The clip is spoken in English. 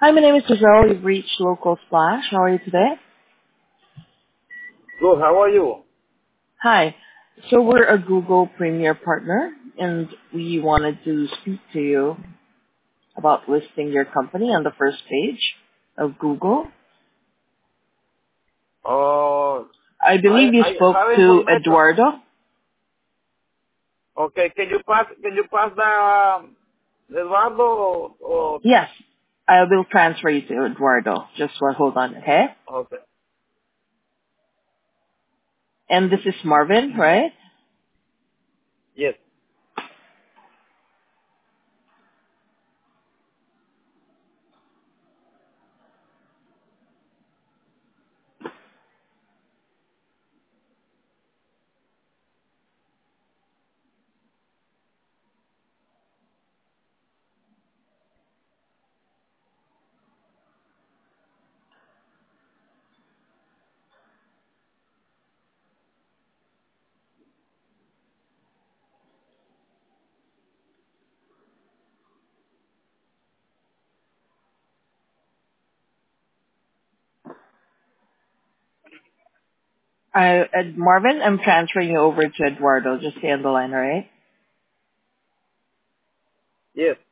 Hi, my name is Giselle. You've reached Local Splash. How are you today? Good. How are you? Hi. So we're a Google Premier partner, and we wanted to speak to you about listing your company on the first page of Google. Uh, I believe you I spoke have to information. Eduardo. Okay. Can you pass the Eduardo or Yes, I will transfer you to Eduardo. Just hold on, okay? okay. And this is Marvin, right? Yes. Marvin, I'm transferring you over to Eduardo. Just stay on the line, all right? Yes.